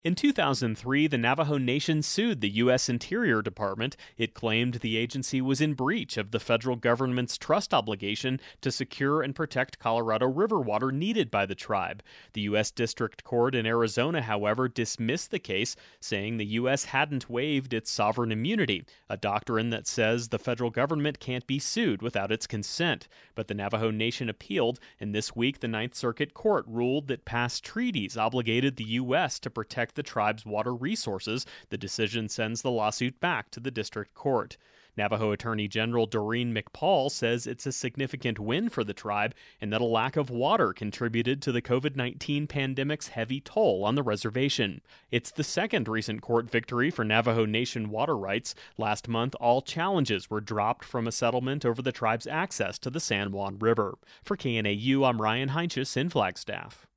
In 2003, the Navajo Nation sued the U.S. Interior Department. It claimed the agency was in breach of the federal government's trust obligation to secure and protect Colorado River water needed by the tribe. The U.S. District Court in Arizona, however, dismissed the case, saying the U.S. hadn't waived its sovereign immunity, a doctrine that says the federal government can't be sued without its consent. But the Navajo Nation appealed, and this week the Ninth Circuit Court ruled that past treaties obligated the U.S. to protect the tribe's water resources. The decision sends the lawsuit back to the district court. Navajo Attorney General Doreen McPaul says it's a significant win for the tribe and that a lack of water contributed to the COVID-19 pandemic's heavy toll on the reservation. It's the second recent court victory for Navajo Nation water rights. Last month, all challenges were dropped from a settlement over the tribe's access to the San Juan River. For KNAU, I'm Ryan Heinsius in Flagstaff.